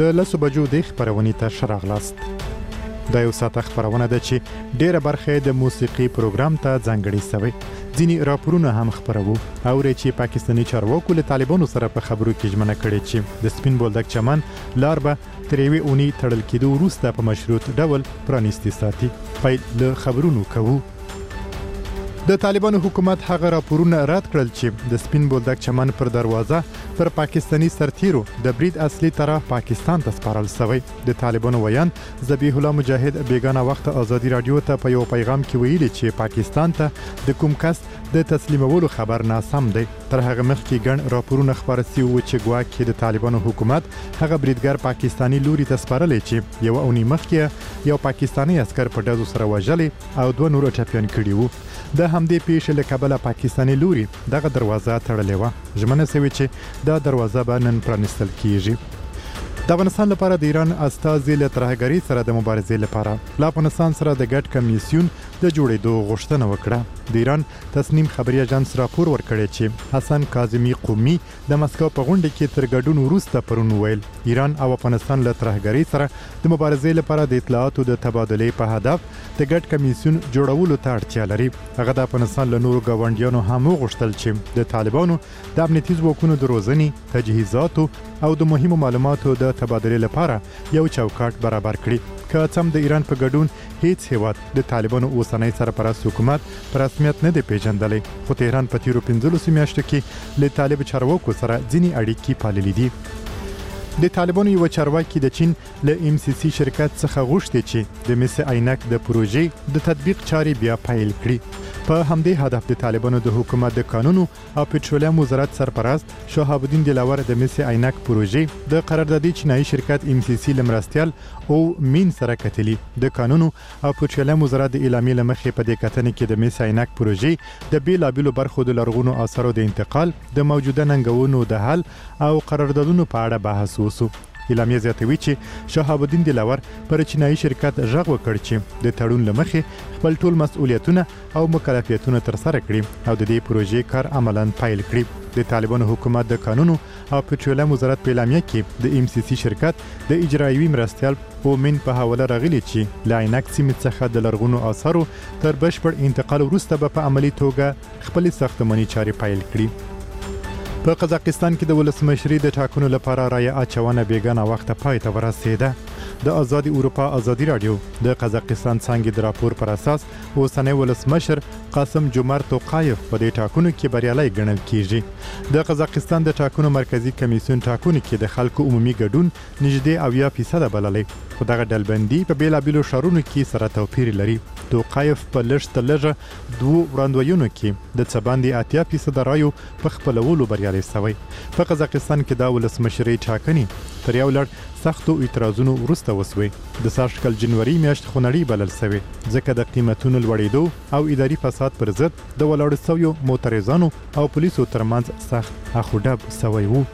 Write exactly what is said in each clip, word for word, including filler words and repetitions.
د لسو بجو د خبرونې ته ښه راغلاست. دا یو ساعته خبرونه ده چې ډیره برخه د موسیقي پروګرام ته ځانګړې شوی. ځینې راپورونه هم خبرو اوري چې پاکستاني چارواکو له طالبانو سره په خبرو کې ژمنه کړې چې د سپین بولدک چمن لار به تر یوې اونۍ تړل کېدو وروسته په مشروط ډول پرانیستي ساتي. پیل له خبرونو کوو. د طالبانو حکومت هغه راپورونه رد کړل چې د سپین بولدک چمن پر دروازه پر پاکستانی سرتیرو د برید اصلي طرف پاکستان ته سپارل شوی. د طالبانو ویان ذبیح الله مجاهد بیگانه وخت ازادي رادیو ته په یو پیغام کې ویلي چې پاکستان ته د کوم کس د تسلیمولو خبر ناسم دی. تر هغه مخکې ګڼ راپورونه خبر شوي وو چې ګواکې د طالبانو حکومت هغه بریدګر پاکستانی لوري ته سپارلی چې یو اونۍ مخکې یو پاکستانی عسکر په ډزو سره وژلی او دوه نور ټپیان کړي وو. د همدې پیښې له کبله پاکستانی لوري دغه دروازه تړلې وه. ژمنه شوې چې دا دروازه به نن پرانیستل کیږي. د افغانستان لپاره د ایران استازي له ترهګرۍ سره د مبارزې لپاره له افغانستان سره د ګډ کمیسیون د جوړېدو غوښتنه وکړه. د ایران تصنیم خبري اژانس راپور ورکړی چې حسن کاظمي قومي د مسکو په غونډه کې تر ګډون وروسته پرون ویل ایران او افغانستان له ترهګرۍ سره د مبارزې لپاره د اطلاعاتو د تبادلې په هدف د ګډ کمیسیون جوړولو ته اړتیا لري. هغه د افغانستان له نورو ګاونډیانو هم وغوښتل چې د طالبانو د امنیتي ځواکونو د روزنې، تجهیزاتو او د مهمو معلوماتو د تبادلې لپاره یو چوکاټ برابر کړي. که څم د ایران په ګډون هیڅ هیواد د طالبانو اوسنی سرپرست حکومت په رسمیت نه دی پیژندلی، خو تهران په تیرو پنځلسو میاشتو کې له طالب چارواکو سره ځینې اړیکې پاللې دي. د طالبانو یو چارواکي د چین له ام سی سی شرکت څخه غوښتي چې د مس عینک د پروژې د تطبیق چارې بیا پیل کړي. په همدې هدف د طالبانو د حکومت د قانونو او پټرولیم وزارت سرپرست شهاب الدین دلاور د مس عینک پروژې د قراردادي چینایي شرکت ام سی سی لمرستیال او مین سره کتلی. د قانونو او پټرولیم وزارت د اعلامیې لمخې په دې کتنې کې د مس عینک پروژې د بیلابیلو برخو د لرغونو آثارو د انتقال، د موجوده ننګونو د حل او قراردادونو په اړه بحث وسو. اعلامیه زیاتوي چې شهاب الدین دلاور پر چینایي شرکت غږ وکړ چې د تړون لمخې خپل ټول مسؤلیتونه او مکلفیتونه ترسره کړي او د دې پروژې کار عملاً پیل کړي. د طالبانو حکومت د قانونو او پټرولیم وزارت په اعلامیه کې د ام سی سی شرکت د اجرایوي مرستیال اومن په حواله راغلي چې له عینک سیمې څخه د لرغونو آثارو تر بشپړ انتقال وروسته به په عملي توګه خپلې ساختماني چارې پیل کړي. په قزاقستان کې د ولسمشرۍ د ټاکنو لپاره رایه اچونه بیګانه وخت پای ته ورسېده. د آزادي اروپا ازادي رادیو د قزاقستان څنګه د راپور پر اساس اوسنی ولسمشر قاسم جومارت توقایف په دې ټاکنو کې بریالي ګڼل کیږي. د قزاقستان د ټاکنو مرکزی کمیسیون ټاکنو کې د خلکو عمومي ګډون نږدې اویا فیصده بللی، خو دغه ډلبندي په بیلابیلو ښارونو کې سره توپیر لري. توقایف په لږ تر لږه دوو وړاندوینو کې د څه باندې اتیا فیصده رایو په خپلولو بریالی شوی. په قزاقستان کې د ولسمشرۍ ټاکنې تر یو لړ سختو اعتراضونو وروسته وسوي. د سږ کال جنوري میاشت خونړۍ بلل شوې ځکه د قیمتونو لوړېدو او اداري فساد پر ضد د ولاړو شویو معترضانو او پولیسو ترمنځ سخت اخوډب شوی وو.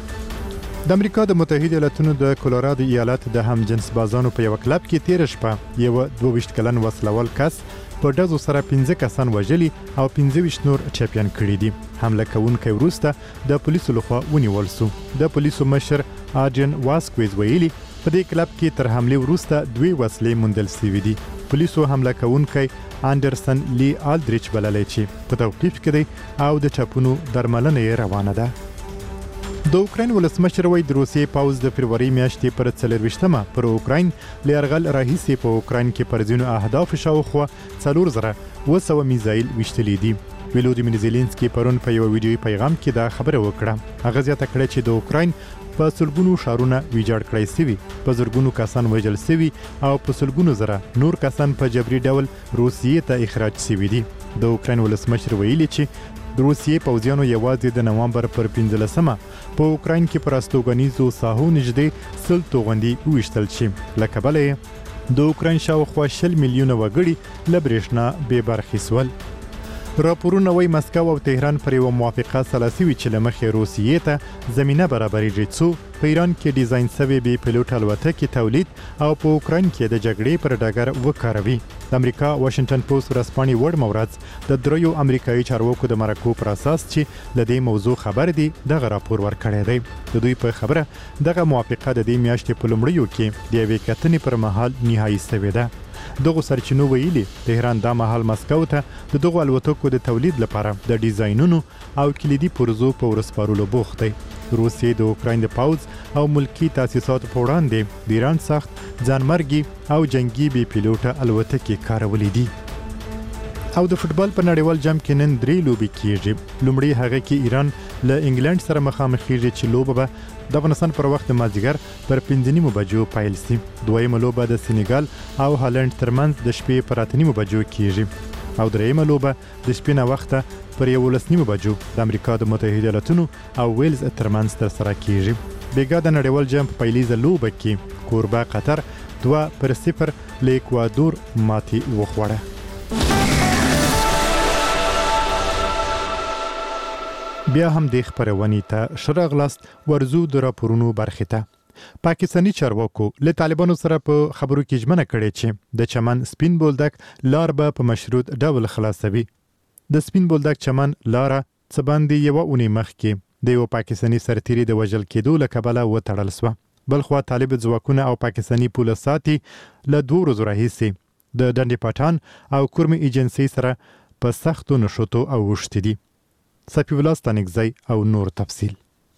د امریکا د متحده ایالاتونو د کولورادو ایالت د هم جنس بازانو په یو کلب کې تیر شپه یو دوه ویشت کلن وسلوال کس په ډزو سره پنځه کسان وژلي او پنځه ویشت نور ټپیان کړي دي. حمله کوونکی وروسته د پولیسو لخوا ونیول شو. د پولیسو مشر آرجن واسکویز ویلي په دې کلب کې تر حملې وروسته دوی وسلې موندل شوي دي. پولیسو حمله کوونکی انډرسن لی آلدریچ بللی چې په توقیف کې دی او د ټپونو درملنه یې روانه ده. د اوکراین ولسمشر وایي د روسیې پوځ د فبروري میاشتې پر څلرویشتمه پر اوکراین له یرغل راهیسې په اوکراین کې پر ځینو اهدافو شاوخوا څلور زره اوه سوه میزایل ویشتلي دي. ولودیمیر زیلینسکي پرون په یو ویډیوي پیغام کې دا خبره وکړه. هغه زیاته کړه چې د اوکراین په سلګونو ښارونه ویجاړ کړای شوي، په زرګونو کسان وژل شوي او په سلګونو زره نور کسان په جبري ډول روسیې ته اخراج شوي دي. د اوکراین ولسمشر ویلي چې د روسیې پوځیانو یوازې د نوامبر پر پنځلسمه په اوکراین کې پر استوګنیزو ساحو نږدې سل توغندي وویشتل چې له کبله د اوکراین شاوخوا شل میلیونه وګړي له برېښنا بې برخې شول. راپورونه وايي مسکو او تهران پر یو موافقه سلاسي وی چې لمخې روسیې ته زمينه برابرېږي څو په ایران کې ډیزاین شوی بي پيلوټ الوتکې تولید او په اوکرين کې د جګړې پر ډګر وکاروي. د امریکا واشنگټن پوسټ ورځپاڼې وړ مورز د دریو امریکایي چارواکو د مرکو پر اساس چې د دې موضوع خبر دي دغه راپور ورکړی دی. د دوی په خبره دغه موافقه د دې میاشتې په لومړیو کې د یوې کتنې پر مهال نهایی شوې ده. دغه سرچینو ویلي تهران د مهال مسکو ته د دغه الوتکو د تولید لپاره د ډیزاینونو او کلیدي پروژو په ورسپارلو بوخت دی. روسیې د اوکراین د پاوز او ملکی تاسیسات په وړاندې د ایران سخت ځانمرګي او جنگي بي پيلوټ الوتکې کارولې دي. او د فوتبال په نړیوال جام کې نن درې لوبې کیږي. لومړی هغه کې ایران له انګلند سره مخامخ کیږي چې لوبه به د افغانستان پر وخت مازدیګر پر پنځه نیمو بجو پیل شي. دویمه لوبه د سېنیګال او هالند ترمنځ د شپې پر اته نیمو بجو کیږي او دریمه لوبه د شپې نه وخته پر یولس نیمو بجو د امریکا د متحده ایالاتونو او ویلز ترمنځ ترسره کیږي. بیګا د نړیوال جام په پیلیزه لوبه کې کوربه قطر دوه پر صفر له اکوادور ماتې وخوړه. بیا هم د خبرونې ته شرغلاست ورزو د راپورونو برخه ته. پاکستانی چارواکو له طالبانو سره په خبرو کې ژمنه کړې چې د چمن سپین بولدک لار به په مشروط ډول خلاصوي. د سپین بولدک چمن لار څه باندې یو اونۍ مخکې د یو پاکستانی سرتیري د وژل کېدو له کبله وتړل شو. بلخوا طالب ځواکونه او پاکستانی پولیساتي له دوه ورځې راهیسې د ډنډې پټان او کورمي ایجنسي سره په سختو نشوتو او وشت دي. صفی الله ستانکزی او نور تفصیل.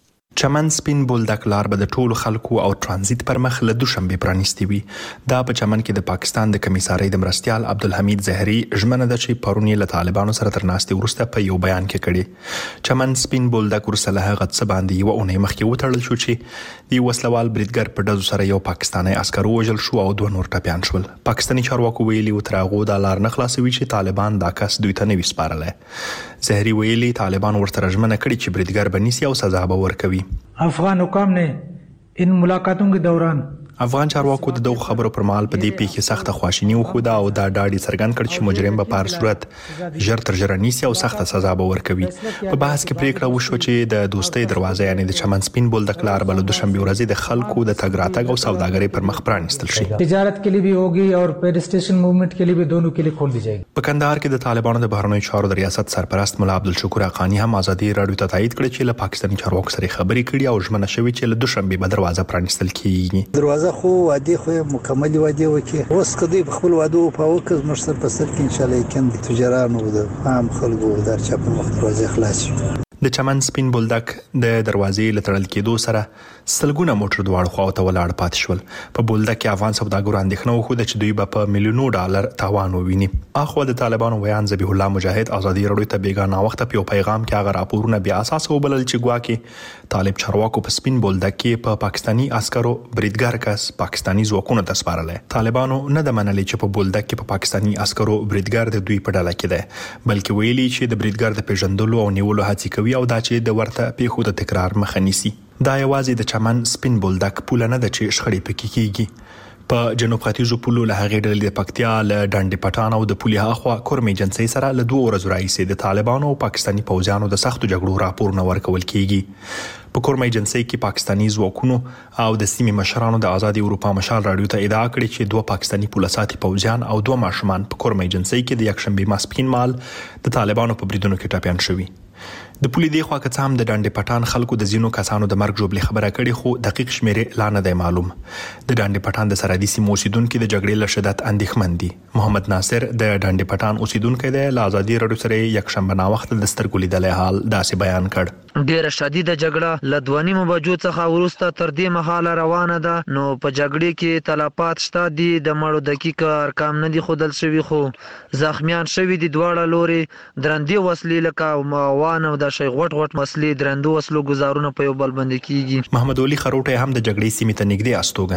چمن سپین بولدک لار به د ټولو خلکو او ترانزیت پر مخ له دوشنبه پرانیستی وي. دا په چمن کې د پاکستان د کمیسارۍ د مرستيال عبدالحمید زهري ژمنه ده چې پرونی له طالبانو سره تر ناستې وروسته په یو بیان کې کړي. چمن سپین بولدک ورسله هغه څه باندې یو اونۍ مخکې وتړل شو چې د وسلوال بریدګر په ډزو سره یو پاکستانی عسکر وژل شو او دوه نور ټپيان شول. پاکستانی چارواکو ویلي و ترغو د لار نه خلاصوي چې طالبان دا کس دوی ته نه وسپارله. زهري ویلي طالبان ورته ژمنه کړې چې بریدګر بنسي او سزا به ورکوي. افغان حکام نے ان ملاقاتوں کے دوران افغان چارواکو د دغه خبرو پر مهال په دې پیښه سخته خواشینی وخوده او دا ډاډي څرګند کړ چې مجرم به په هر صورت ژر تر ژره نیسي او سخته سزا به ورکوي. په بحث کې پریکړه وشوه چې د دوستۍ دروازه یعنی د چمن سپین بولدک لار بل دوشنبه ورځ د خلکو د تګ راتګ او سوداګرۍ پر مخ پرانیستل شي. تجارت के लिए भी होगी और पेडिस्ट्रेशन मूवमेंट के लिए भी दोनों के लिए खोल दी जाएगी. په کندهار کې د طالبانو د بهرنیو چارو د ریاست سرپرست مولا عبدالشکور اقانی هم ازادي رادیو ته تایید کړ چې له پاکستاني چارواکو سره خبرې کړي او ژمنه شوې چې له دوشنبه به دروازه پرانیستل کیږي. دروازه خو وادي خو مکمل وادي وکي اوس کدی خپل وادو په وکز مشتر په سر کې ان شاء الله کېند تجارانو د عام خلکو در چا په وخت دروازه خلاص شي. د چمن سپین بولدک د دروازې لټړل کېدو سره سلګونه موټر دواړو خواته ولاړ پات شول. په بولدک کې افغان سوداګرو اندېښنه وکړه چې دوی به په میلیونو ډالر تاوان وویني. اخو د طالبانو ویان ذبیح الله مجاهد ازادي رادیو ته بیگانه وخت په پیغام کې هغه راپورونه بیا اساس وبلل چې ګواکې طالب چارواکو په سپین بولدک کې په پاکستانی عسکرو بریدګر کس پاکستانی ځواکونو ته سپارله. طالبانو نه د منلې چې په بولدک کې په پاکستانی عسکرو بریدګر د دوی په ډله کې ده بلکې ویلي چې د بریدګر د پیژندلو او نیولو هڅه کوي او دا چې د ورته پیښو د تکرار مخه نیسي. دا یوازې د چمن سپین بولدک پوله نه ده چې شخړې پکې کیږي. په جنوب ختیځو پولو له هغې ډلې د پکتیا له ډنډې پټان او د پولي هاخوا کورمي ایجنسۍ سره له دوه ورځو راهیسې د طالبانو او پاکستاني پوځیانو د سختو جګړو راپورونه ورکول کیږي. په کورمي ایجنسۍ کې پاکستاني ځواکونو او د سیمې مشرانو د آزادي اروپا مشال رادیو ته ادعا کړې چې دوه پاکستاني پولیساتي پوځیان او دوه ماشومان په کورمي ایجنسۍ کې د یکشنبه ماسپښین مال د طالبانو په بریدونو کې ټپيان شوي. د پولی دی خوا که هم د ډنډې پټان خلکو د زینو کسانو د مرګ جوړلې خبره کړي خو دقیق شمیرې لا نه دی معلوم. د ډنډې پټان د سرحدي سیمو اوسیدونکو د جګړې له شدت اندېښمن دي. محمد ناصر د ډنډې پټان اوسیدونکو دی له آزادي رادیو سره یکشنبه نا وخت د سترګو لیدلې حال داسې بیان کړ. ډیره شدیده جګړه له دوه نیمو بجو څخه وروسته تر دې مهاله روانه ده. نو په جګړې کې تلفات شته دي. د مړو دقیق ارقام نه دي ښودل شوي خو زخمیان شوي دي. دواړه لوري درندې وسلې لکه موان او د شي غټ غټ مسلې درندو وسلو گزارونه په یو بل باندې کیږي. محمد علي خروټه هم د جګړې سیمې ته نږدې استوګن دی.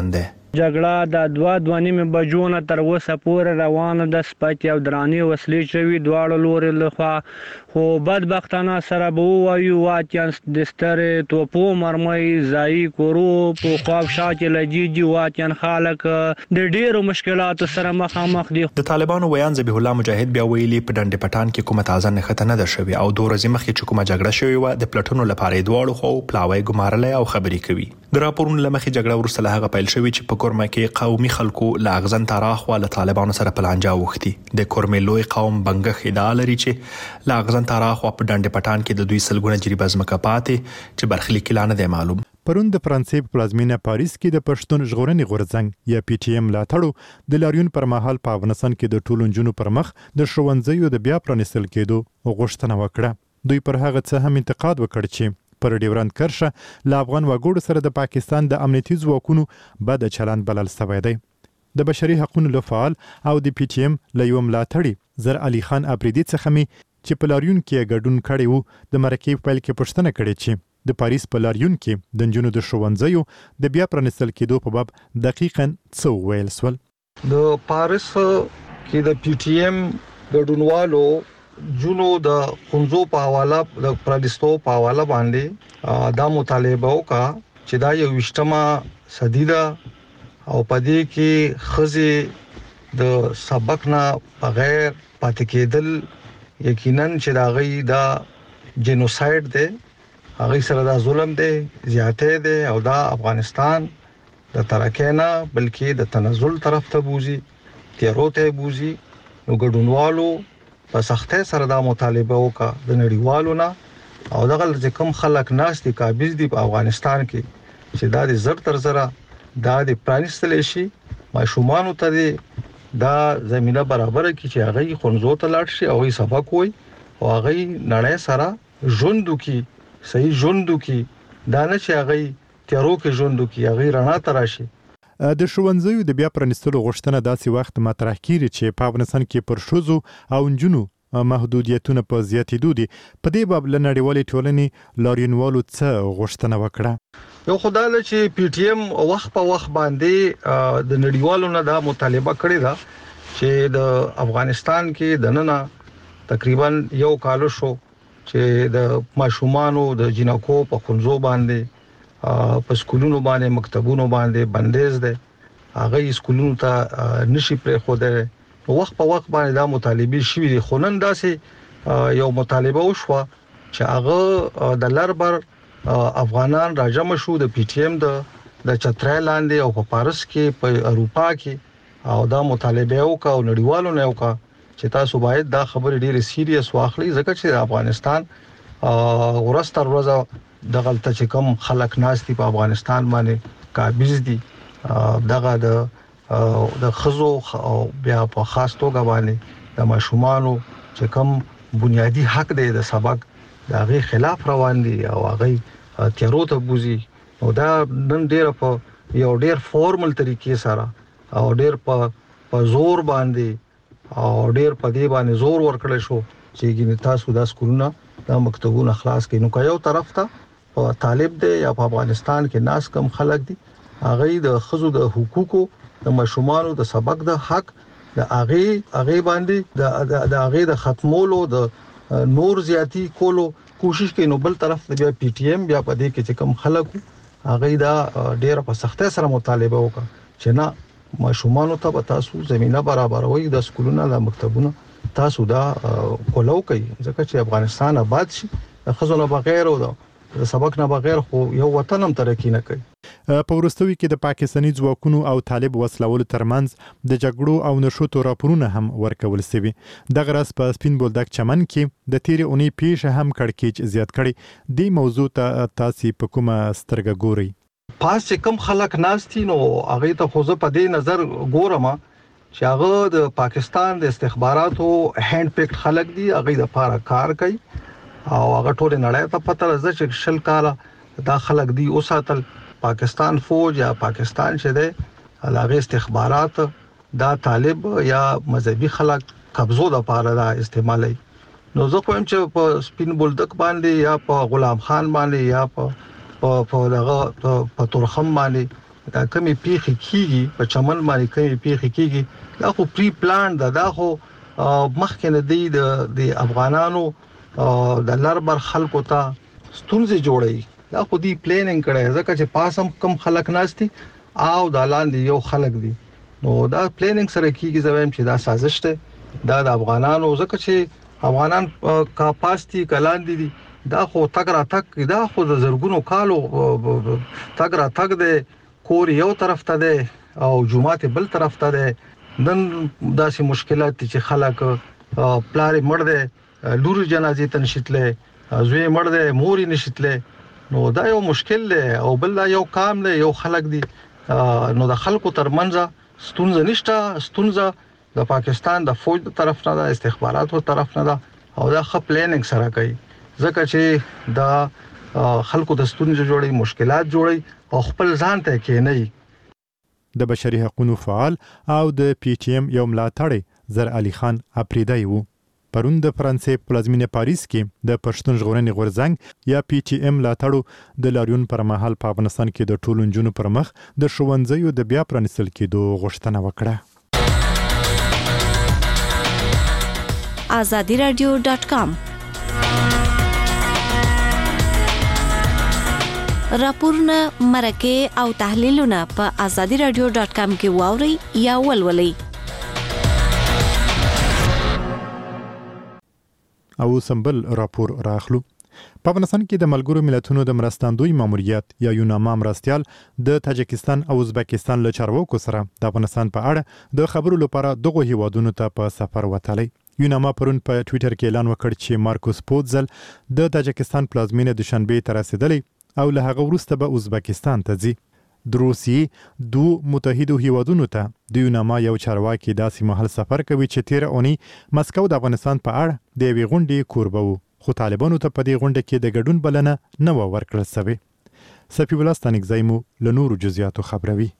جګړه د دوه دوه نیمه بجو نه تر اوسه پورې روانه ده. سپکې او درانې وسلې شوي دواړو لوري لخوا، خو بدبختانه سره به ووایو واقعا د سترې توپو مرمۍ ځایي کورو په خوا شا کې لګېږي. واقعا خلک د ډېرو مشکلاتو سره مخامخ دي. د طالبانو ویان ذبیح الله مجاهد بیا ویلي په ډنډ پټان کې کومه تازه نښته نه ده شوې او دوه ورځې مخکې چې کومه جګړه شوې وه د پلټونو لپاره یې دواړو خواو پلاوی ګمارلی او خبرې کوي. د راپورونو له مخې جګړه وروسته له هغه پیل شوې چې په کورمه کې قومي خلکو له اغزن تاراخوا له طالبانو سره په لانجه اوښتي. د کورمې لوی قوم بنګښ ادعا لري چې له اغزن تاراخوا په ډنډ پټان کې د دوی سلګونه جریبه ځمکه پاتې چې برخلیک لا نه دی معلوم. پرون د فرانسې په پلازمینه پاریس کې د پښتون ژغورنې غورځنګ یا پی ټی ایم ملاتړو د لاریون پر مهال په افغانستان کې د ټولو نجونو پر مخ د ښوونځیو د بیا پرانیستل کېدو غوښتنه وکړه. دوی پر هغه څه هم انتقاد وکړ چې پر ډیورند کرښه له افغان وګړو سره د پاکستان د امنیتي ځواکونو بد چلند بلل شوی دی. د بشري حقوقو له فعال او د پی ټی ایم له یو ملاتړي زر علي خان افریدي څخه می چې په لاریون کې ګډون کړی وو د مرکې په پیل کې پوښتنه کړې چې د پاریس په لاریون کې د نجونو د ښوونځیو د بیا پرانیستل کېدو په باب دقیقاً څه ویل سول. د پاریس کې د پی ټی ایم ګډونوالو جنو د خنزو په حواله د پرانیستو په حواله باندې دا مطالبه وکړه چې دا یو وشتمه صدی ده او پدې کې خزي د سبق نه بغیر پاتې کېدل یقینا چې دا غي دا جنوساید دی، هغه سره دا ظلم دی، زیاته دی او دا افغانستان د ترکینا بلکې د تنزل طرف ته بوزي، تیرو ته بوزي. نو ګډونوالو په سختۍ سره دا مطالبه وکړه د نړیوالو نه او دغه چې کوم خلک ناس دي قابض دي په افغانستان کې چې دا د زر تر زره دا د پرانیستل شي ماشومان ته دي دا زمينه برابر کی چې هغه خنزو ته لاړ شي او سبق وي او هغه نړۍ سره ژوند کی صحیح ژوند کی دا نه چې هغه تیرو کې ژوند کی هغه رڼا تراشي. د ښوونځیو د بیا پرانیستلو غوښتنه داسې وخت مطرح کیږي چې په افغانستان کې پر ښځو او نجونو محدودیتونه په زیاتېدو دي. په دې باب له نړیوالې ټولنې لاریونوالو څه غوښتنه وکړه؟ یو خدای چې پی ټی ایم وخت په وخت باندې د نړیوالو نه دا مطالبه کړې ده چې د افغانستان کې د نن تقریبا یو کال شو چې د ماشومانو د جنکو په خنزو باندې په سکولونو باندې مکتبونو باندې بندیز ده، هغه سکولونو ته نشي پرې خو ده. وخت په وخت باندې دا مطالبه شوې دي. خو نن داسې یو مطالبه وشوه چې هغه د لربر افغانان راجم شو د پی ټی ایم د د چترای لاندې او په پاریس کې په اروپا کې او دا مطالبه وکړه او نړیوالو نه وکړه چې تاسو باید دا خبره ډیره سیریس واخلئ ځکه چې افغانستان ورستر ورځ د غلطه چې کوم خلک ناس دي په افغانستان باندې قابض دي دغه د د خزو او بیا په خاص توګه باندې د ماشومانو چې کوم بنیادی حق دی د سبق د غي خلاف روان دي او هغه تیرو ته بوزي. نو دا نن ډیر په یو ډیر فارمل طریقې سره او ډیر په په زور باندې او ډیر په دې باندې زور ورکړل شو چې ګینه تاسو د سکولونو د مکتبونو خلاص کړي. نو که یو طرف ته طالب دی یا په افغانستان کې ناس کم خلک دي هغه د خزو د حقوقو د مشرومانو د سبق د حق د هغه هغه باندې د هغه د ختمولو د نور زیاتی کولو کوشش کوي. نو بل طرف د بیا پی ټی ایم بیا په دې کې چې کم خلک هغه دا ډیر په سختۍ سره مطالبه وکړه چې نه مشرومانو ته تاسو زمينه برابروي د سکولونو د مکتبونو تاسو دا کولو کوي ځکه چې افغانستان آباد شي خزونه بغیر او د سبق نه بغیر خو یو وطن هم ترقی نه کوي. په ورستوي کې د پاکستاني ځواکونو او طالب وسلوالو ترمنځ د جګړو او نشوتو راپورونه هم ورکول شوي. دغه راز په سپین بولدک چمن کې د تیرې اونۍ پیښه هم کړکېچ زیات کړي. دې موضوع ته تاسو په کومه سترګه ګورئ؟ پاس چې کوم خلک ناشتي نو هغه ته خو زه په دې نظر ګورم چې هغه د پاکستان د استخباراتو هند پکټ خلک دي، هغه د لپاره کار کوي او هغه ټول نړۍ ته پته راځي چې شل کاله دا خلک دی اوساتل پاکستان فوج یا پاکستان چې دی هغه استخبارات دا طالب یا مذهبي خلک قبضو د لپاره دا استعمالي. نو زه کوم چې په سپین بولدک باندې یا په غلام خان باندې یا په په دغه په تورخم باندې دا کمی پیخي کیږي په چمن باندې کمی پیخي کیږي دا خو پری پلان دا دا خو مخکې نه دی د افغانانو د لربر خلکو ته ستونزې جوړي دا خو دی پلانینګ کړي ځکه چې پاسم کم خلک ناشتي او د لاندې یو خلک دي نو دا پلانینګ سره کیږي زویم چې دا سازش ده دا د افغانانو ځکه چې افغانان کاپاسټي کلاندې دي دا خو تګ را تګ دا خو د زرګونو کالو تګ را تګ ده کور یو طرف ته ده او جمعات بل طرف ته ده نن داسې مشکلات چې خلک پلار مړ ده لور جنازې ته نشیتله زوی مړ ده مور یې نشیتله نو دا یو مشکل ده او بل دا یو کام ده یو خلک دي نو د خلکو ترمنځ ستونزه نشته ستونزه د پاکستان د فوج طرف نه ده استخباراتو طرف نه ده او دا خپ پلانینګ سره کوي ځکه چې دا خلکو د ستونزې جوړي مشکلات جوړي او خپل ځان ته کې نه د بشري حقوقو فعال او د پی ټی ایم یو ملاتړی زر علي خان اپریدای وو پرون د فرانسې پلازمینه پاریس کې د پښتون ژغورنې غورځنګ یا پی ټی ایم ملاتړو د لاریون پر مهال په افغانستان کې د ټولو نجونو پر مخ د ښوونځیو د بیا پرانیستل کېدو غوښتنه وکړه. azadi radio dot com راپورونه مرکه او تحلیلونه په azadi radio dot com کې واوري یا ولولئ. او سمبل راپور راخلو. په افغانستان کې د ملګرو ملتونو د مرستندوی ماموریت یا یوناما مرستيال د تاجکستان او ازبکستان له چارواکو سره د افغانستان په اړه د خبرو لپاره دغه هیوادونو ته په سفر وتلی. یوناما پرون په ټوئیټر کې اعلان وکړ چې مارکوس پوتزل د تاجکستان پلازمینه دوشنبه ته رسیدلی او له هغه وروسته به ازبکستان ته ځي. د روسیې دوه متحدو هیوادونو ته د یوناما یو چارواکي داسې مهال سفر کوي چې تیر اونۍ مسکو د افغانستان په اړه د یوې غونډې کوربه وو خو طالبانو ته په دې غونډه کې د ګډون بلنه نه و ورکړل شوې. سفیب الله ستانکزی مو له نورو جزئیاتو خبروي.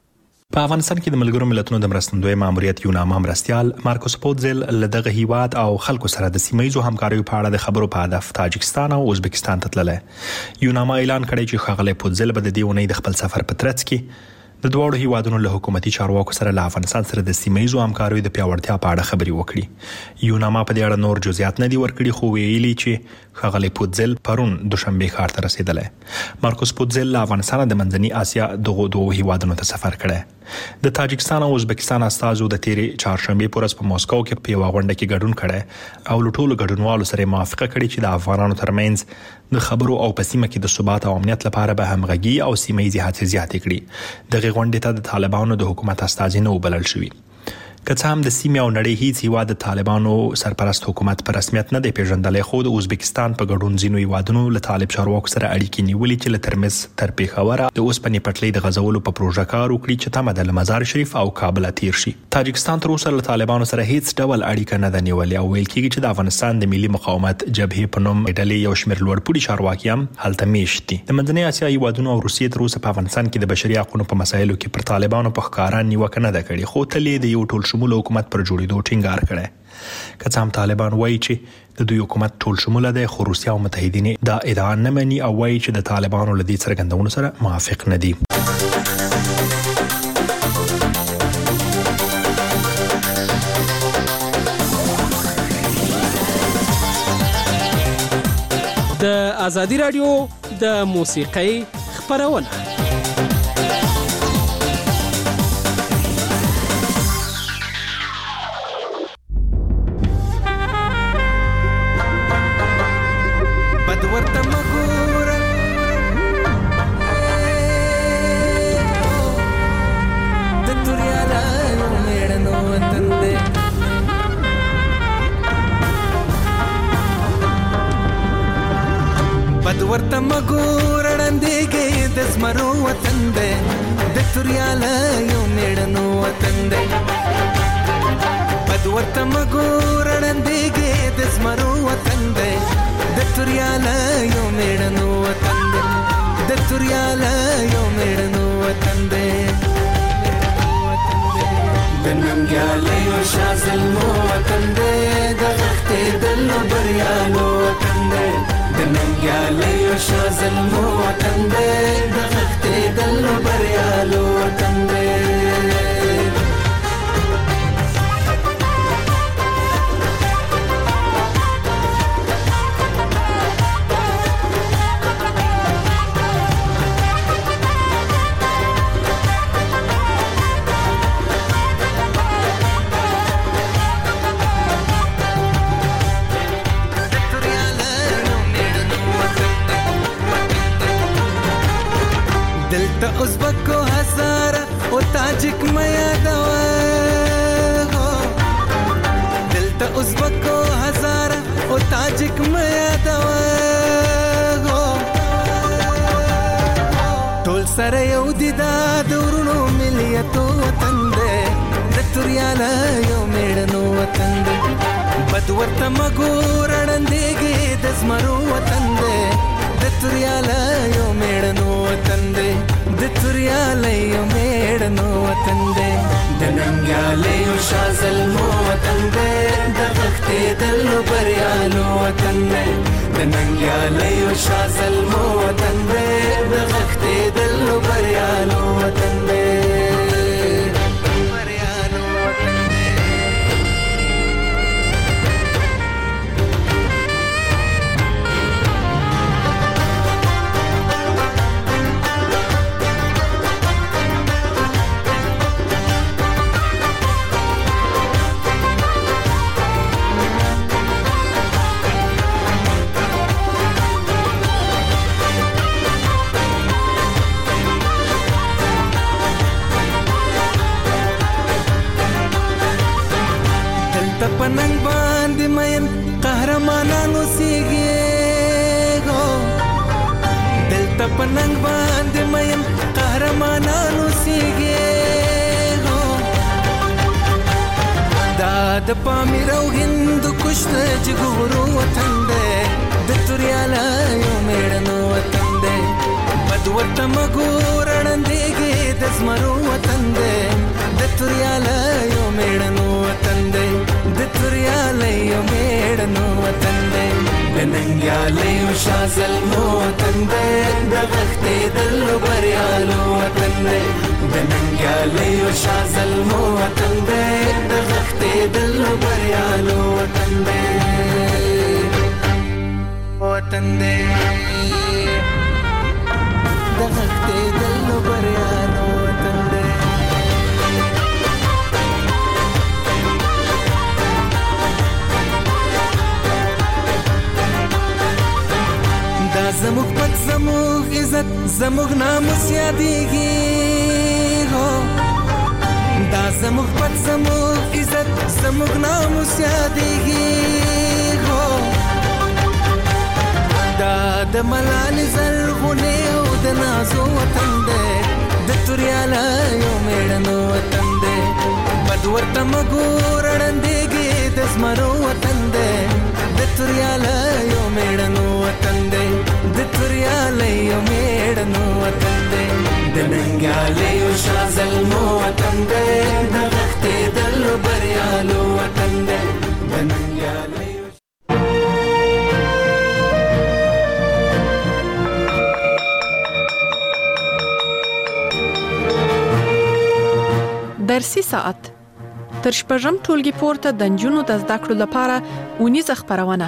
په افغانستان کې د ملګرو ملتونو د مرستندوی ماموریت یوناما مرستيال مارکوس پوتزل له دغه هیواد او خلکو سره د سیمایي همکاریو په اړه د خبرو په هدف تاجکستان او ازبکستان ته تللی. یوناما اعلان کړی چې ښاغلی پوتزل به د دې اونۍ د خپل سفر په ترڅ کې د دواړو هیوادونو له حکومتي چارواکو سره له افغانستان سره د سیمایي همکاریو د پیاوړتیا په اړه خبرې وکړي. یوناما په دې اړه نور جزئیات نه دي ورکړي خو ویلي چې ښاغلی پوتزل پرون دوشنبه ښار ته رسیدلی. مارکوس پوتزل له افغانستان د منځنۍ اسیا دغه دوه هیوادونو ته سفر کړی. د تاجکستان او ازبکستان استازو د تیرې چهارشنبه پورس په موسکو کې په یو غونډه کې ګډون کړي او له ټولو ګډونوالو سره موافقه کړې چې د افغانانو ترمنځ د خبرو او په سیمه کې د ثبات او امنیت لپاره به همغږي او سیمه ییزې هڅې زیاتې کړي. دغه غونډې ته د طالبانو د حکومت استازي نه وبلل شوي. که څه هم د سیمې او نړۍ هیڅ هیواد د طالبانو سرپرست حکومت په رسمیت نه دی پیژندلی خو د ازبکستان په ګډون ځینو هیوادونو له طالب چارواکو سره اړیکې نیولې چې له ترمز تر پیښوره د اوسپنې پټلۍ د غځولو په پروژه کار وکړي چې تمه ده له مزار شریف او کابل تیر شي. تاجکستان تر اوسه له طالبانو سره هیڅ ډول اړیکه نه ده نیولې او ویل کېږي چې د افغانستان د ملي مقاومت جبهې په نوم ډلې یو شمېر لوړپوړي چارواکي هم هلته میشت دي. د منځنۍ اسیا هیوادونو او روسیې تر اوسه په افغانستان کې د بشري حقوقو په مسایلو کې پر طالبانو په ښکاره نیوکه نه ده کړې خو تل یې د یو ټول شموله حکومت پر جوړېدو ټینګار کړی. که څه هم طالبان وایي چې د دوی حکومت ټول شموله دی خو روسیه او متحدین دا ادعا نه مني او وایي چې د طالبانو له دې څرګندونو سره موافق نه دي. د ازادي رادیو د موسیقۍ خبرونه ورته مګور وړاندېږي د زمرو وطن دی د توریاله یو میړنو وطن دی بد ورته مګور وړاندېږي د زمرو وطن دی د توریاله یو میړنو وطن دی د توریاله یو میړنو وطن دی د ننګیاله یو شازلمو وطن دی د غښتېدلو بریالو وطن دی د ننګیاله یو شازلمو وطن دی د غښتېدلو بریالو وطن دی دلتا ازبک و هزاره و تاجک میادوه دلتا ازبک و هزاره و تاجک میادوه ټول سره یو دی دا دورونو ملیتو وطن دی د توریاله یو میړنو وطن دی بد ورته مګور اړندېږي د زمرو وطن دی د توریاله یو میړنو وطن دی د توریاله یو میړنو وطن دی د ننګیاله یو شازلمو وطن دی د غښتېدلو بریالو وطن دی د ننګیاله یو شازلمو وطن دی د غښتېدلو بریالو وطن دی پننګ باندې مین قهرمانانو سیږي هو دلته پننګ باندې مین قهرمانانو سیږي هو دا د پامیر او هند کشت جګورو وطن دی د توریاله یو میړنو وطن دی بد ورته مګور اړندېږي د زمرو وطن دی د توریاله یو میړنو وطن دی د توریاله یو میړنو وطن دی د ننګیاله یو شازلمو وطن دی د غښتېدلو بریالو وطن دی د ننګیاله یو شازلمو وطن دی د غښتېدلو بریالو وطن دی وطن دی د غښتېدلو بریالو وطن دی دا زموږ پت زموږ عزت زموږ ناموس یادېږي هو دا زموږ پت زموږ عزت زموږ ناموس یادېږي هو دا د ملالې زرغونې او د نازو وطن دی د توریاله یو میړنو وطن دی بد ورته مګور اړندېږي د زمرو وطن دی د توریاله یو میړنو وطن دی د توریاله یو میړنو وطن دی د ننګیاله یو شازلمو وطن دی د غښتېدلو بریالو وطن دی د ننګیاله درسي ساعت تر شپږم ټولګي پورته د نجونو د زده کړو لپاره اونیزه خپرونه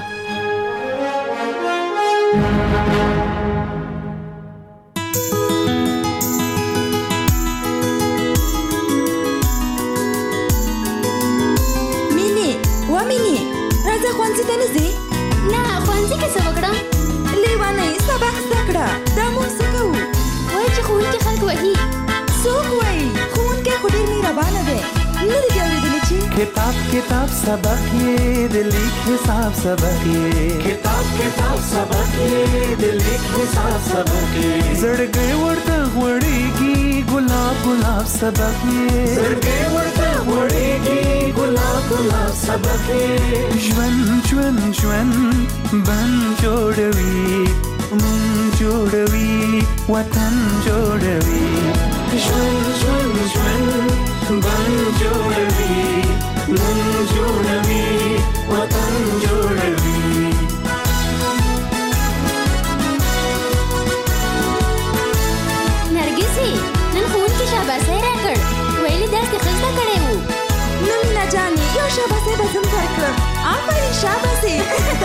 مینې و مینې راځه ښوونځي ته نه ځې؟ نه ښوونځي کې څه وکړم؟ لیوانۍ سبق زده کړه دا موږ څه کوو؟ وایي چې ښوونکي خلک وهي. څوک وایي؟ ښوونکی خو ډېر مهربانه دی. نه دې اورېدلی چې کتاب کتاب سبق یې د لیک حساب سبق یې کتاب کتاب سبق یې د لیک حساب سبق یې زړګی ورته غوړېږي ګلاب ګلاب سبق یې زړګی ورته غوړېږي ګلاب ګلاب سبق یې ژوند ژوند ژوند بند جوړوي مونږ جوړوي وطن جوړوي ژوند ژوند ژوند بند جوړوي مونږ جوړوي وطن جوړوي نرګسي نن شاباسي بزن کار کړم آفرین شاباسي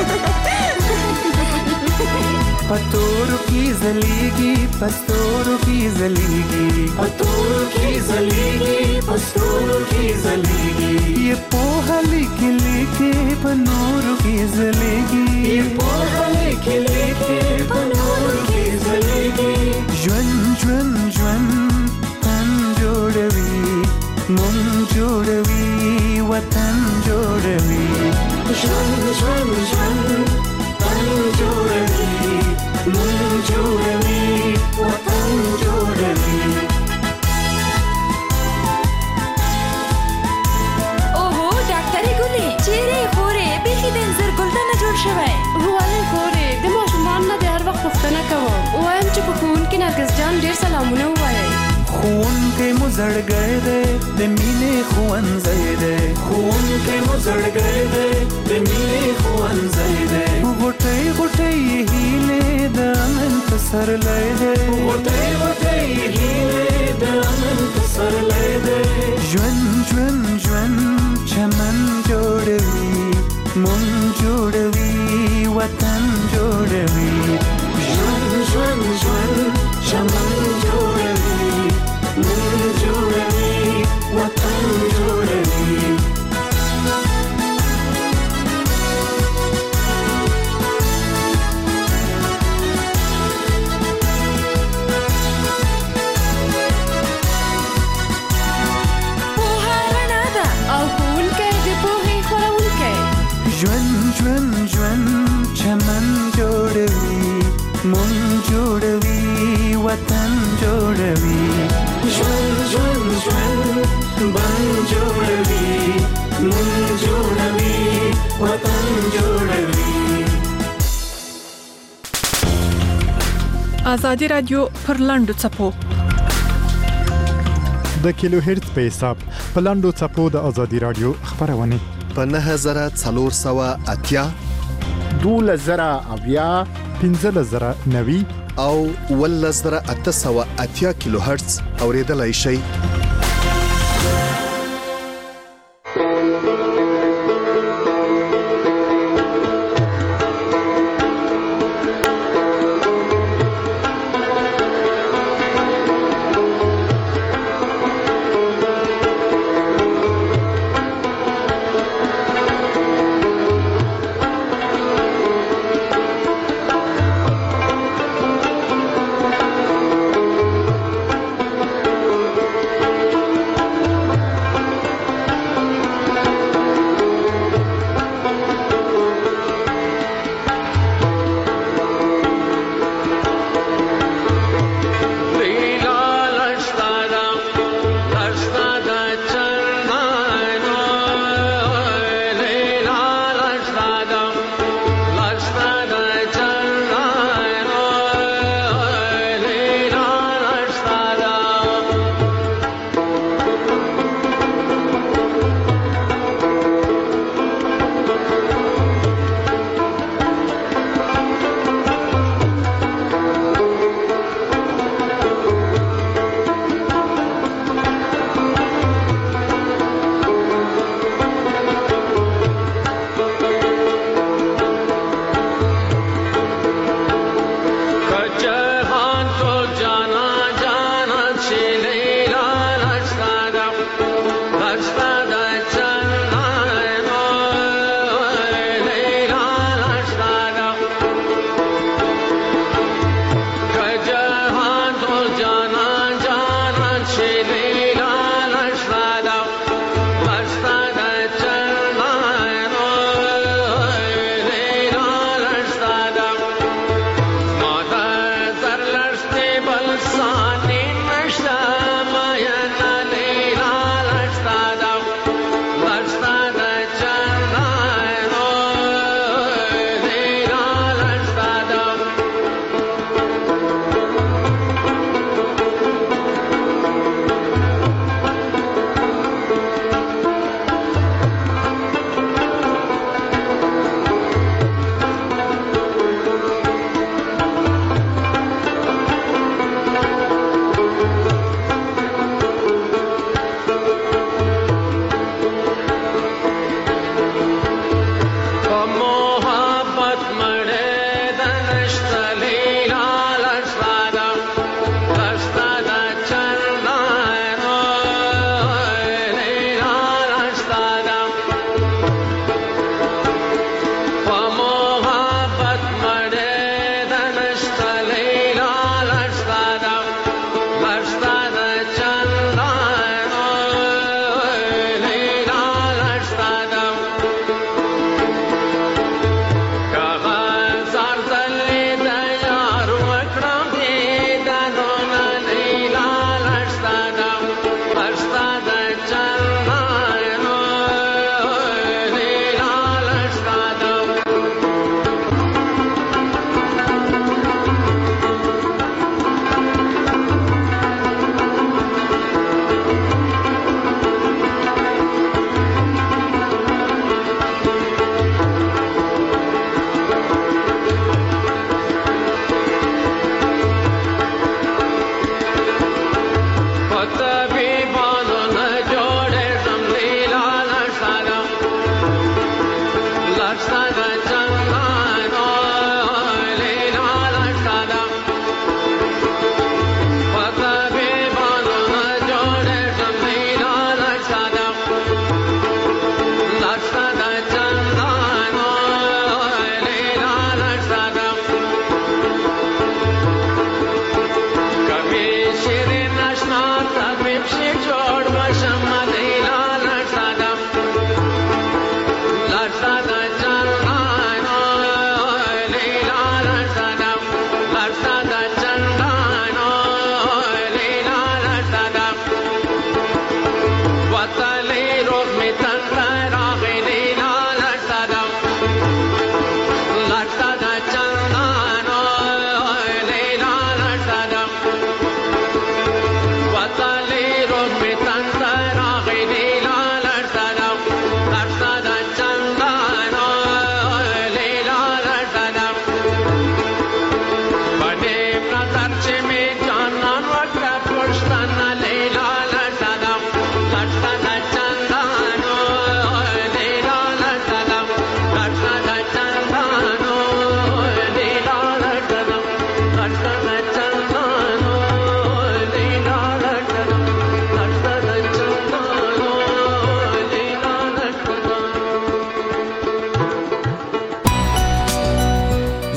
پتورو کی زلیگی پستورو کی زلیگی پتورو کی زلیگی پستورو کی زلیگی یہ پوها لکھ لکھ پنورو کی زلیگی یہ پوها لکھ لکھ پنورو کی زلیگی جون جون جون تن جوڑوی من جوڑوی وطن جوڑوی جون جون جون تن جوڑوی من جوړوي وطن جوړوي اوهو ډاکټرې ګلې چیرې خورې بیخي د انځر ګل نه جوړ شوی ولې خورې د ماشومان نه د هر وخت پوښتنه کوم وایم چې په ښوونکي نرګس جان ډېر سلامونه ووایئ ښوونکی مو زړګی دی د مینې ښوونځی دی ښوونکی مو زړګی دی د مینې ښوونځی دی غوټۍ غوټۍ هیلې د امن پسرلی دی غوټۍ غوټۍ هیلې د امن پسرلی دی ژوند ژوند ژوند چمن جوړوي مون جوړوي وطن جوړوي ژوند ژوند ژوند چمن جوړوي مون جوړوي وطن جوړوي ژوند ژوند ژوند چمن جوړوي مون جوړوي وطن جوړوي ژوند ژوند ژوند بن جوړوي مون جوړوي وطن جوړوي ازادي رادیو پر لاندو چپو د کیلو هرتز په حساب په لاندو چپو د ازادي رادیو خبرونه په نه زره څلور سوه اتیا دوله زره اویا پنځه زره نوي او اووه زره اته سوه اتیا کیلو هرتز اوریدلای شئ.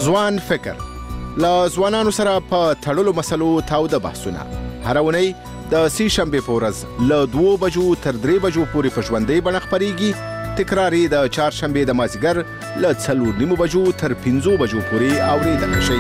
ځوان فکر له ځوانانو سره په تړلو مسلو تاوده بحثونه هر اونۍ د سې شنبې په ورځ له دوو بجو تر درې بجو پورې په ژوندۍ بڼه خپرېږي. تکرار یې د چهارشنبې د مازدیګر له څلور نیمو بجو تر پنځو بجو پورې اورېدلی شئ.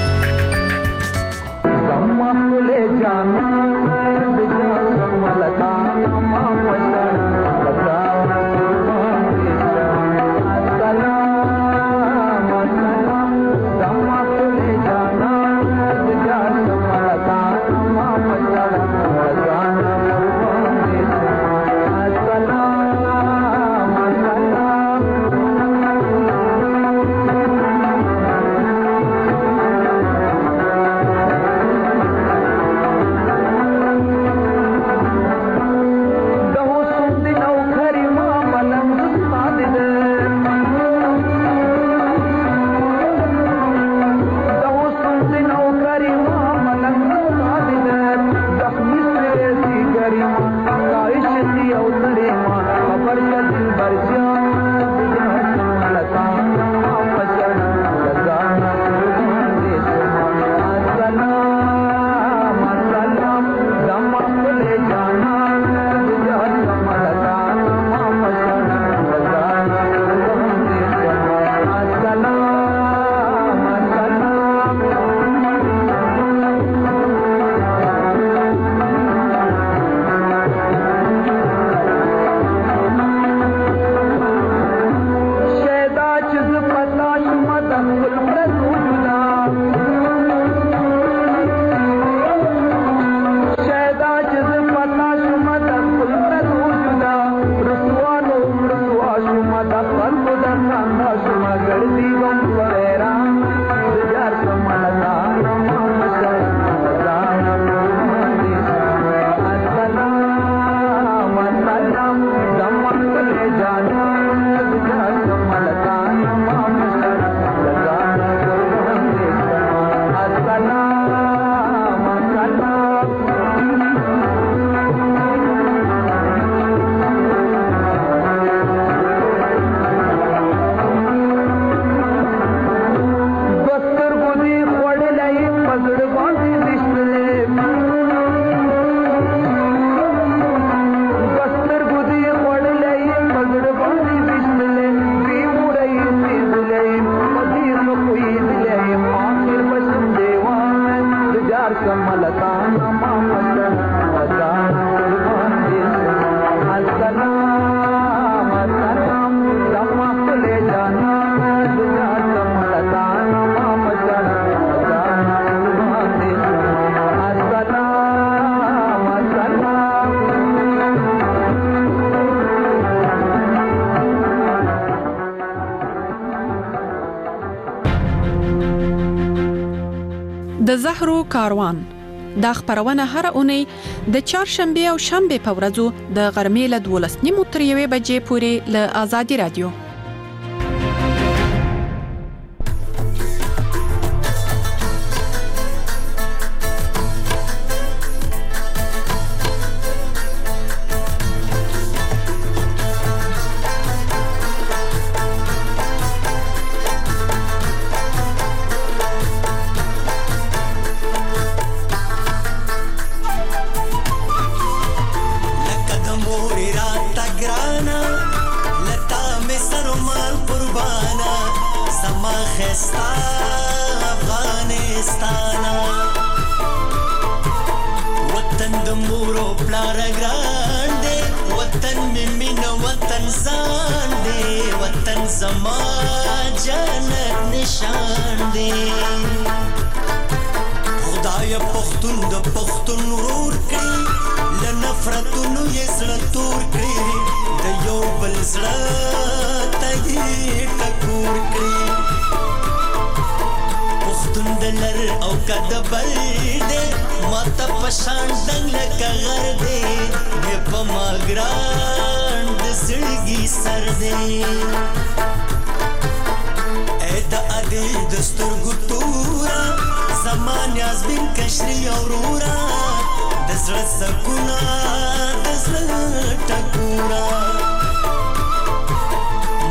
د زهرو کاروان دا خبرونه هر اونۍ د چهارشنبې او شنبې په ورځو د غرمې له دولس نیمو تر یوې بجې پورې له آزادي رادیو.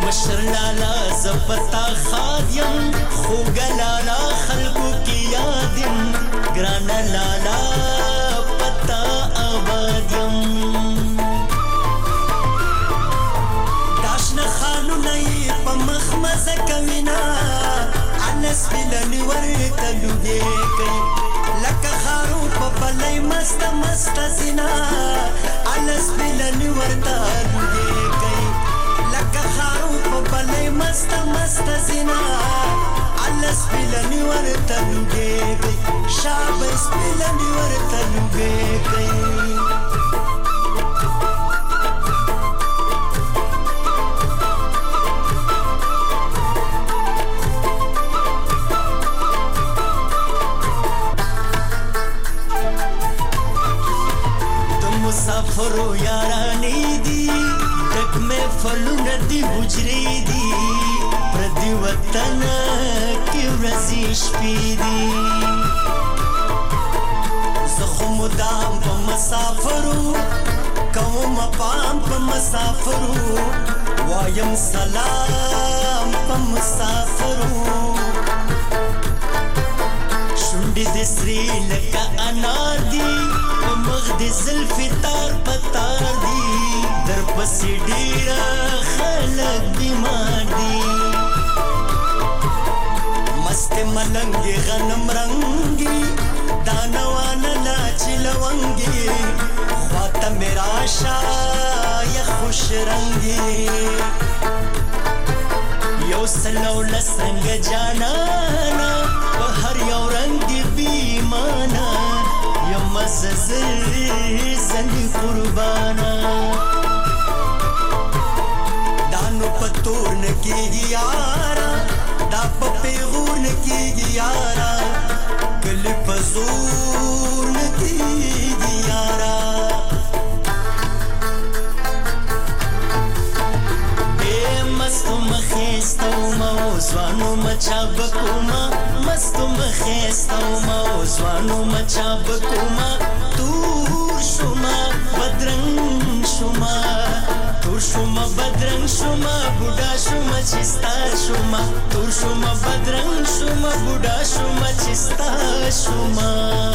مشر لالا زپتا خادیم خوګ لالا خلکو کې یادیم ګران لالا پتا آبادیم داشن خانو نه په مخ مزه کوینا انس بلن ورته لوګي کوي لکه خارو په بلای مست مست زینا انس بلن ورته لوګي کوي لکه خارو په بلای مست مست زینا انس بلن ورته لوګي کوي شابس بلن ورته لوګي کوي مسافرو یارانی دی تک میں فلون دی حجری دی پردی وطن کی رزیش پی دی زخم دام پا مسافرو قوم پام پا مسافرو وایم سلام پا مسافرو شنڈی دی سری لکا انار دی مغد زلفی تار پتار دی در پسی ډیر خلق بیمار دی مست ملنگی غنم رنگی دانوان لاچی لونگی خواتا میرا شای خوش رنگی یو سلو لسنگ جانانا بہر یو رنگی بیمانا مززل زنی قربانا دانو پتور نکی گیارا دا پپیغور نکی گیارا کل پزور نکی گیارا بے مستو مخیستو موزوانو مچا بکوما مستو مخیستو موزوانو مچا بکوما تور شما بدرنگ شما تور شما بدرنگ شما بودا شما چستا شما تور شما بدرنگ شما بودا شما چستا شما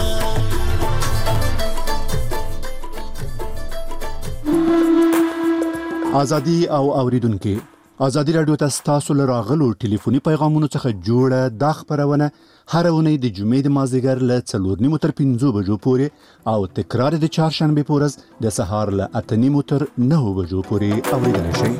ازادي او اوریدونکو ازادي رادیو ته تاسو له راغلو ټلیفوني پیغامونو څخه جوړه د خبرونه هر اونۍ د جمعې د مازدیګر له څلور نیمو تر پنځو بجو پورې او تکرار د چهارشنبه په ورځ د سهار له اته نیمو تر نهو بجو پورې اوریدل شي.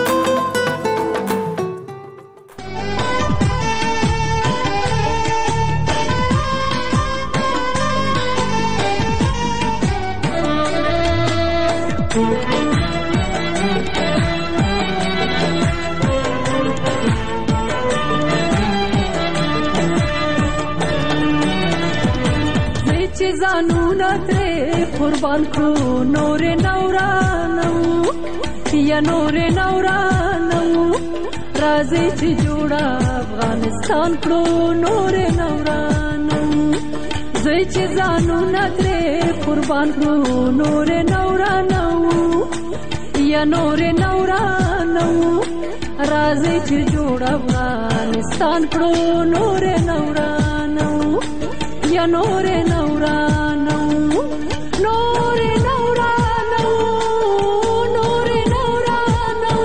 قربان کړو نور نورانو یا نور نورانو راځي چې جوړه افغانستان کړو نور نورانو زوی چې ځانو نترې قربان کړو نور نورانو یا نور نورانو راځي چې جوړه افغانستان کړو نور نورانو یا نور نورانو نور نورانو نور نورانو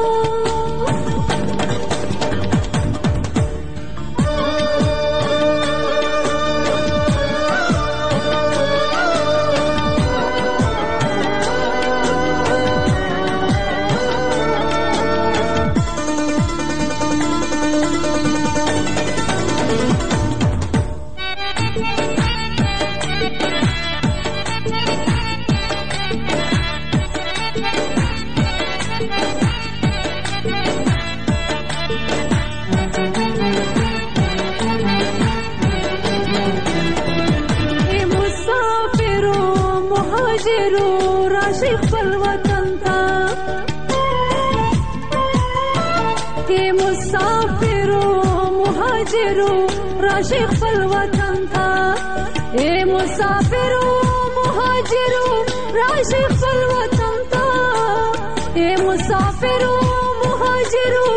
راشي خپل وطن ته اے مسافرو مهاجرو راشي خپل وطن ته اے مسافرو مهاجرو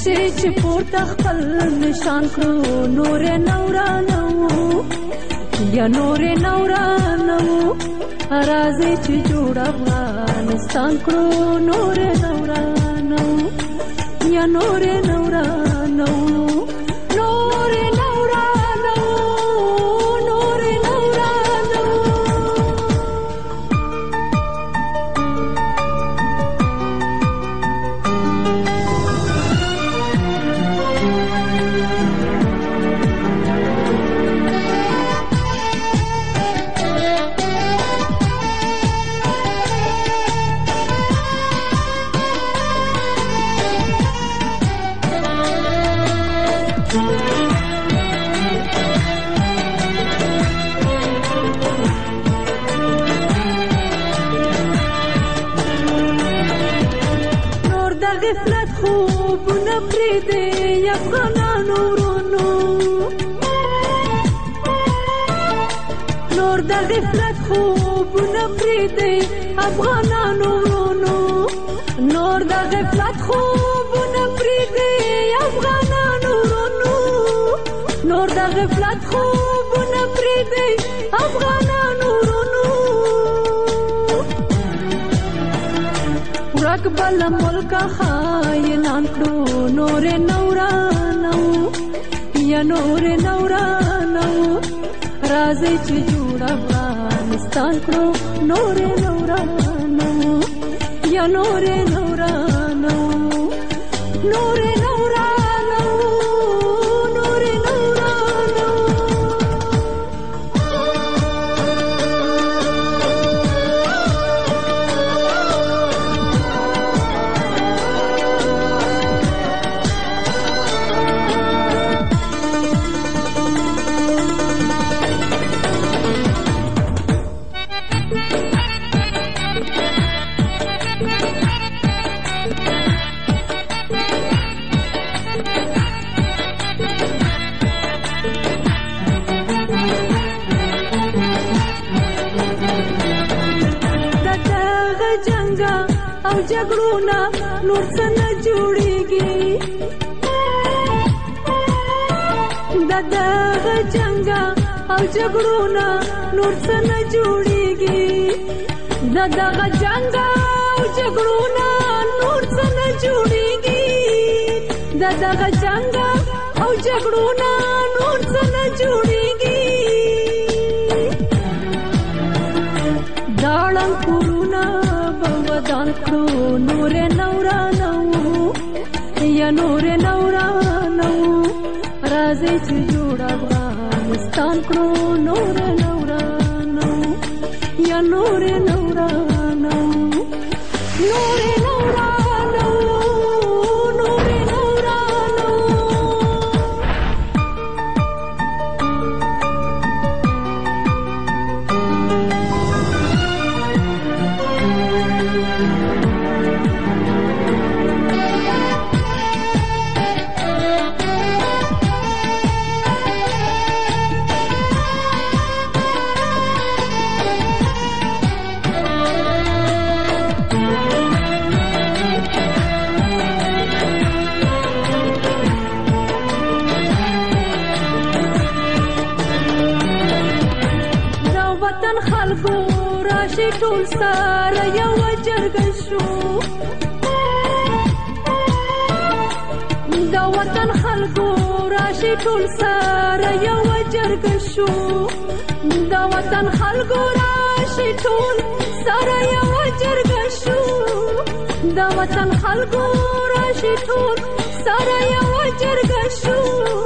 شي چې پورته خپل نشان کړو نور نورانو یا نور نورانو راځي چې جوړ افغانستان کړو نور نورانو یا نور نورانو نور نورانو نور نورانو غفلت خوبونه پرېږدي افغانانو ورونو نور د غفلت خوبونه پرېږدي افغانانو ورونو نور د غفلت خوبونه پرېږدي افغانانو ورونو نور د غفلت خوبونه پرېږدي افغانانو ورونو ورک بل ملک خاینان کړو نور نورانو یا نور نورانو راځي چې جوړ افغانستان کړو نور نورانو یا نور نورانو نور نورانو نور نورانو او جګړونه نور څه نه جوړېږي د دغه جنګه او جګړونه نور څه نه جوړېږي د دغه جنګه او جګړونه نور څه نه جوړېږي د دغه جنګه او جګړونه نور څه نه جوړېږي داړم کورونه ودان کړو نور نورانو یا نور نورانو راځي چې جوړ افغانستان کړو نور نورانو یا نور نورانو نور نورانو نور نورانو ټول سره یو جرګه شو د وطن خلکو راشي ټول سره یو جرګه شو د وطن خلکو راشي ټول سره یو جرګه شو د وطن خلکو راشي ټول سره یو جرګه شو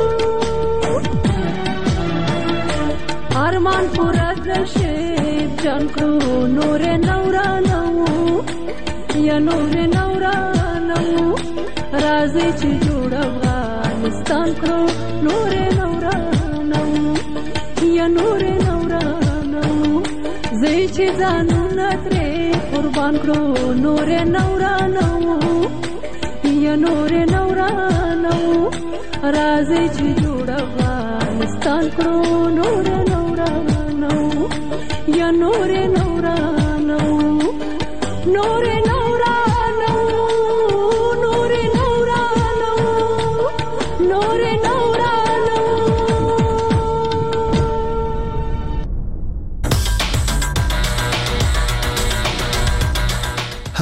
ارمان پورا کړی جان کړو نور نورانو یا نور نورانو راځي چې جوړ افغانستان کړو نور نورانو یا نور نورانو زه چې ځانونه ترې قربان کړو نور نورانو یا نور نورانو راځي چې جوړ افغانستان کړو نور نورانو یا نور نورانو نور نورانو نور نورانو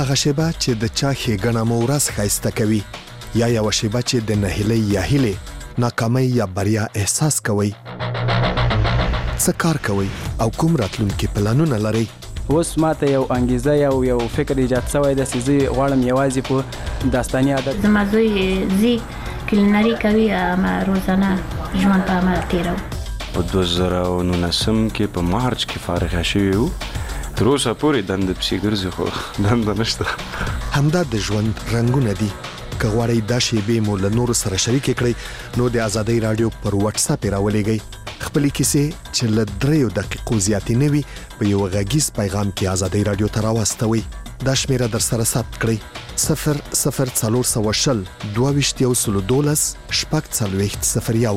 هغه شیبه چې د چا ښېګڼه مو ورځ ښایسته کوي یا یوه شیبه چې د نهیلۍ یا هیلې ناکامۍ یا بریا احساس کوئ. څه کار کوئ او کوم راتلونکي پلانونه لرئ؟ اوس ماته یو انګیزه یو یو فکر ایجاد شوی دی چې زه غواړم یوازې په داستاني ادب. زما زوی زی کلینري کوي اما روزانه ژوند په عمل تیرو. په دوه زره او نولسم کې په مارچ کې فارغ شوی وو. تر اوسه پورې دنده پسې ګرځي خو دنده نشته. همدا د ژوند رنګونه دي. که غواړئ دا شیبې مو له نورو سره شریکې کړئ نو د ازادۍ راډیو پر واتس اپ یې راولېږئ. خپلې کیسې چې له دریو دقیقو زیاتې نه وي په یو غږیز پیغام کې ازادۍ راډیو ته راواستوئ. دا شمیره در سره ثبت کړئ: صفر صفر څلور سوه شل دوه ویشت یو سلو دولس شپږ څلوېښت صفر یو.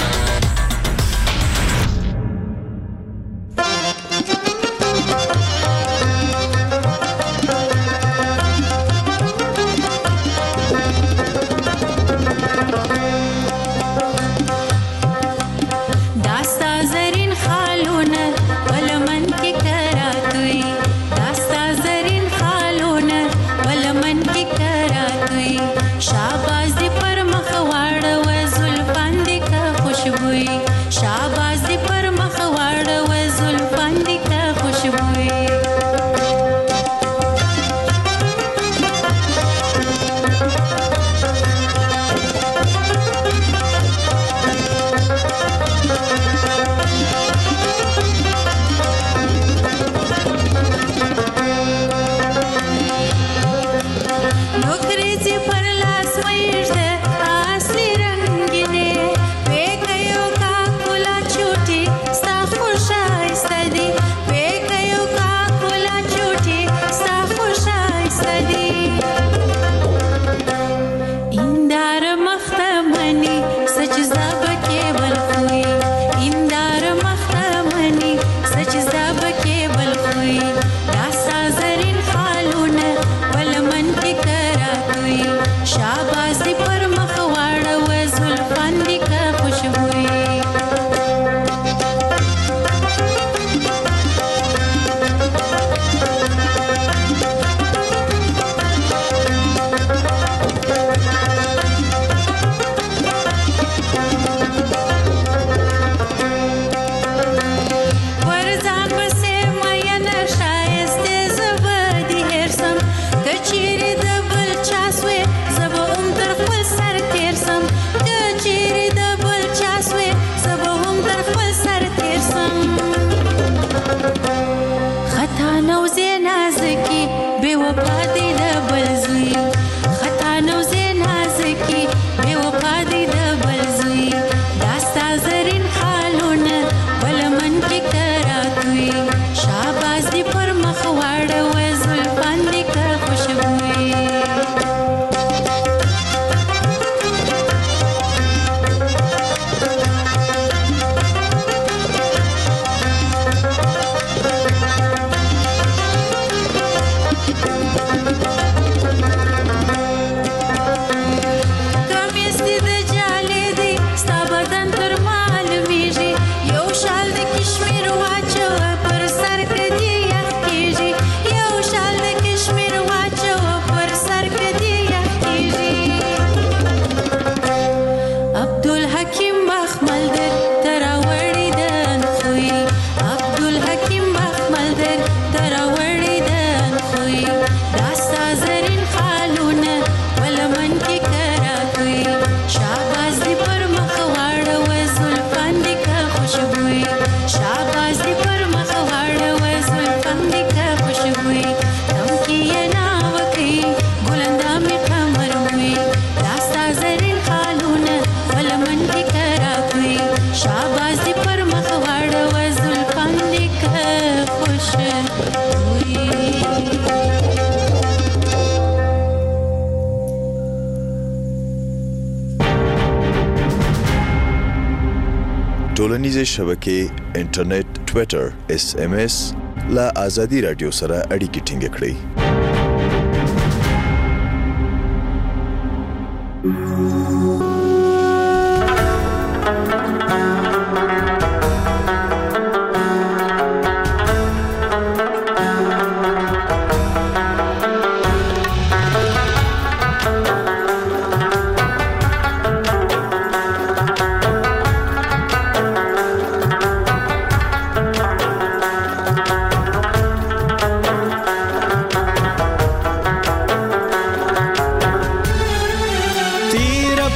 ټولنیزې شبکې، انټرنیټ، ټویټر، اس ام اس لا ازادي رادیو سره اړیکې ټینګ کړئ.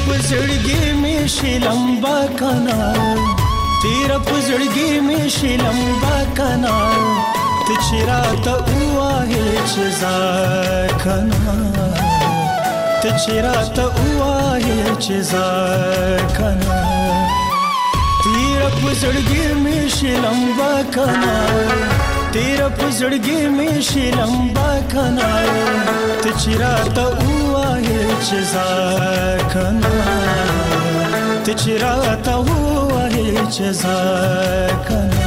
پزړګي می شلمبا کنا تیر پزړګي می شلمبا کنا ته چیرته وای چې ځکنا ته چیرته وای چې ځکنا تیر پزړګي می شلمبا کنا تیر پزړګي می شلمبا کنا ته چیرته وای چې ځکنا ته چیرته وای چې ځکنا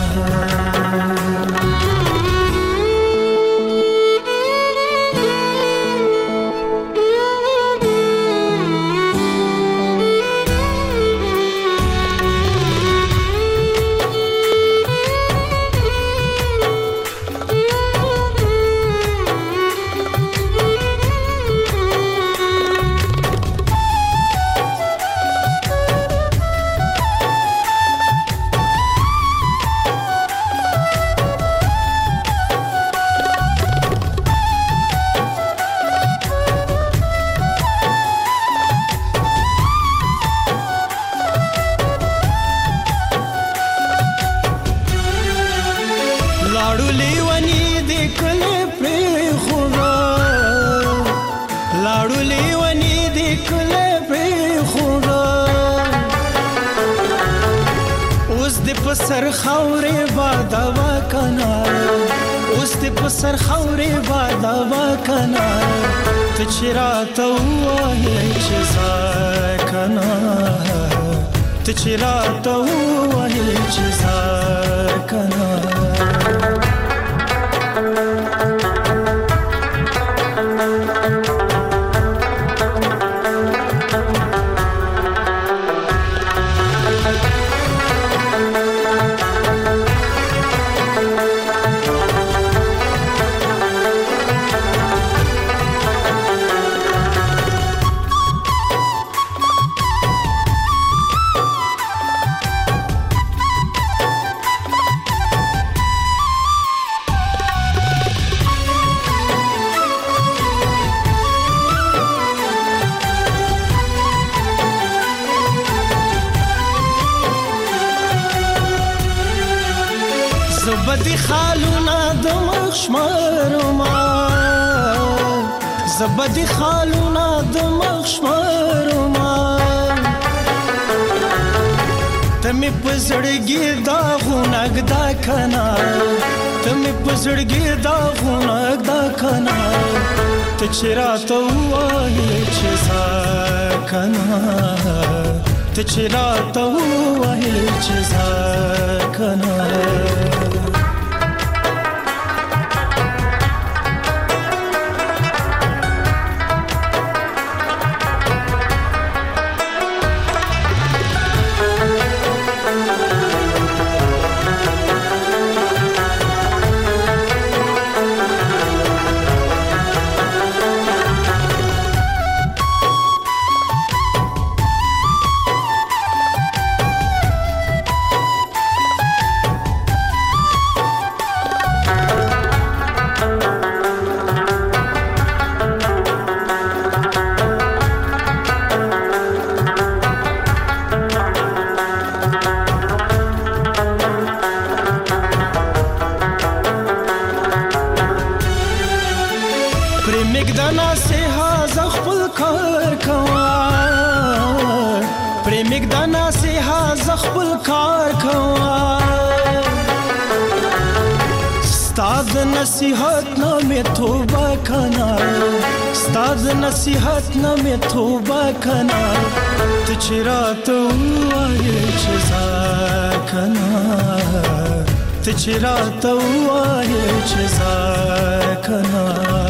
سر خورې بادوا کنا اوس دې په سر خورې بادوا کنا ته چیرته وای چې ځکنا ته چیرته وای چې ځکنا زبدي خالونه د مخشمرما زبدي خالونه د مخشمرما تمه پزړګي دا غونګ دا کنا تمه پزړګي دا غونګ دا کنا ته چیرته وای چې ځکنا ته چیرته وای چې ځکنا مګدانا سه زخبل کار کوا ستاد نصیحت نامه توبه کنا ستاد نصیحت نامه توبه کنا ته چیرته وای چې ځکنا ته چیرته وای چې ځکنا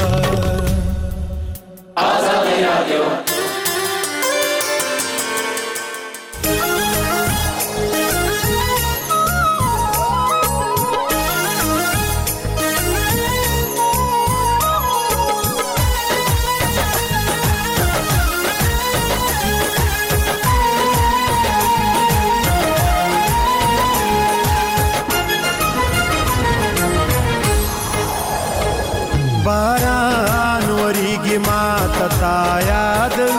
آزادی رادیو باران وریږي ما ته تا یاد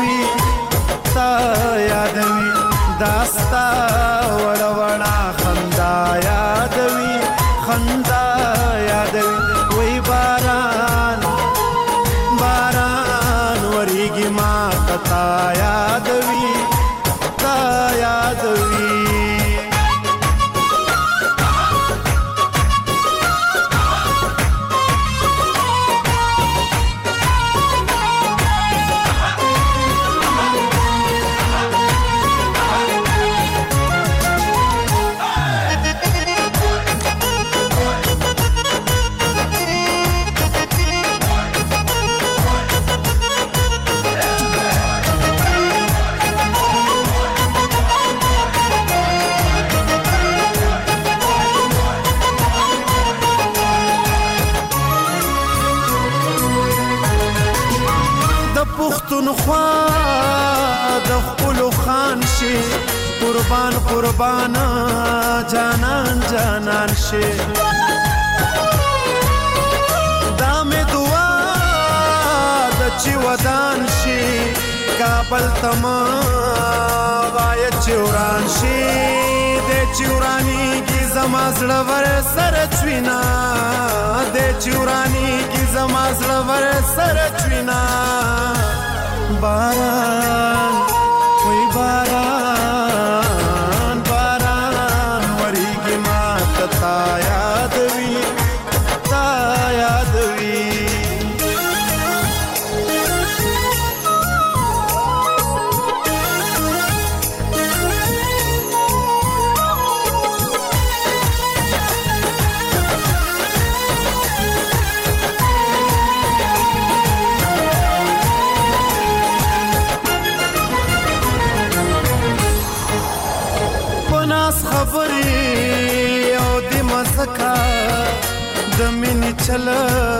داستا وړ وړا خندا یادوي خندا یادوي وای باران باران وریږي ما تا یادوي تا یادوي پښتونخوا د خپل خان شي قربان قربان جانان جانان شي دا مې دعا د چې ودان شي کابل تما وای چوران شي د چورانی کی زما زړه ور سر چوینا د چورانی کی زما زړه ور سر چوینا باران وی باران باران وریږي ما تا یادوي تا یادوي خبرې او د مزکا د مینې چل